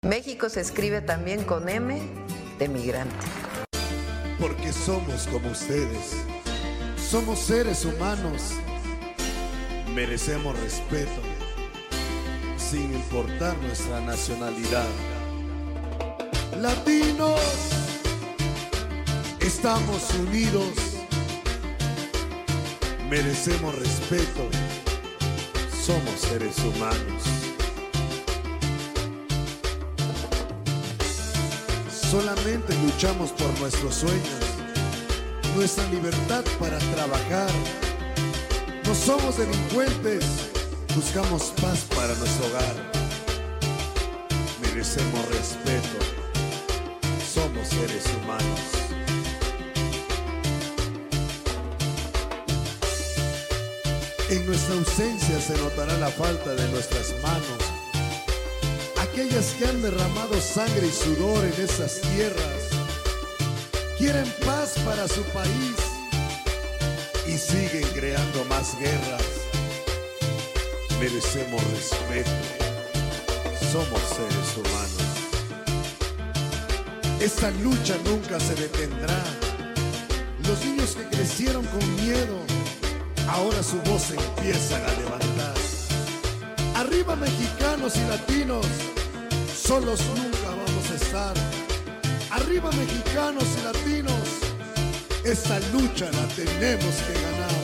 México se escribe también con M de migrante. Porque somos como ustedes, somos seres humanos, merecemos respeto, sin importar nuestra nacionalidad. Latinos, estamos unidos, merecemos respeto, somos seres humanos. Solamente luchamos por nuestros sueños, nuestra libertad para trabajar. No somos delincuentes, buscamos paz para nuestro hogar. Merecemos respeto, somos seres humanos. En nuestra ausencia se notará la falta de nuestras manos, aquellas que han derramado sangre y sudor en esas tierras. Quieren paz para su país y siguen creando más guerras. Merecemos respeto, somos seres humanos. Esta lucha nunca se detendrá. Los niños que crecieron con miedo, ahora su voz se empiezan a levantar. Arriba mexicanos y latinos, solos nunca vamos a estar. Arriba mexicanos y latinos, esta lucha la tenemos que ganar.